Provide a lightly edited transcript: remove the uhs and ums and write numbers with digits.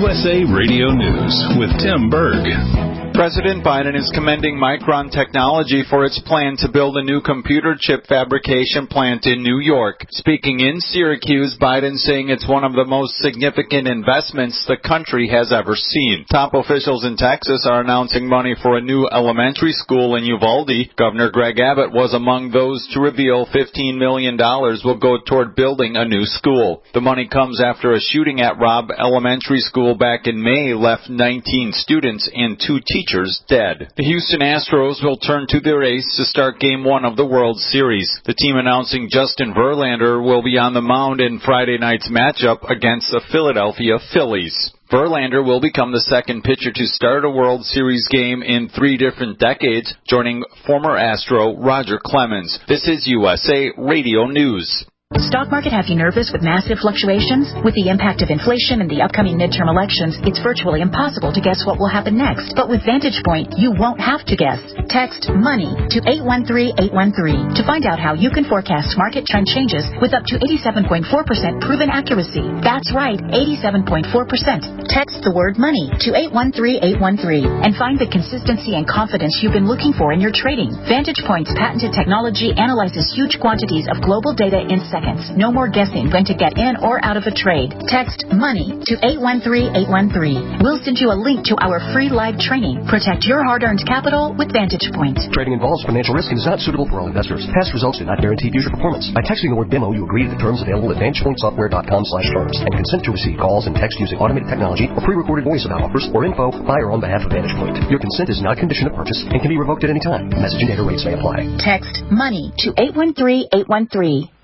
USA Radio News with Tim Berg. President Biden is commending Micron Technology for its plan to build a new computer chip fabrication plant in New York. Speaking in Syracuse, Biden saying it's one of the most significant investments the country has ever seen. Top officials in Texas are announcing money for a new elementary school in Uvalde. Governor Greg Abbott was among those to reveal $15 million will go toward building a new school. The money comes after a shooting at Robb Elementary School back in May left 19 students and 2 teachers dead. The Houston Astros will turn to their ace to start Game 1 of the World Series. The team announcing Justin Verlander will be on the mound in Friday night's matchup against the Philadelphia Phillies. Verlander will become the second pitcher to start a World Series game in 3 different decades, joining former Astro Roger Clemens. This is USA Radio News. Stock market have you nervous with massive fluctuations? With the impact of inflation and the upcoming midterm elections, it's virtually impossible to guess what will happen next. But with Vantage Point, you won't have to guess. Text MONEY to 813-813 to find out how you can forecast market trend changes with up to 87.4% proven accuracy. That's right, 87.4%. Text the word MONEY to 813-813 and find the consistency and confidence you've been looking for in your trading. Vantage Point's patented technology analyzes huge quantities of global data in seconds. No more guessing when to get in or out of a trade. Text MONEY to 813-813. We'll send you a link to our free live training. Protect your hard-earned capital with Vantage Point. Trading involves financial risk and is not suitable for all investors. Past results do not guarantee future performance. By texting the word demo, you agree to the terms available at VantagePointSoftware.com/terms and consent to receive calls and text using automated technology or pre-recorded voice about offers or info by or on behalf of Vantage Point. Your consent is not a condition of purchase and can be revoked at any time. Message and data rates may apply. Text MONEY to 813-813.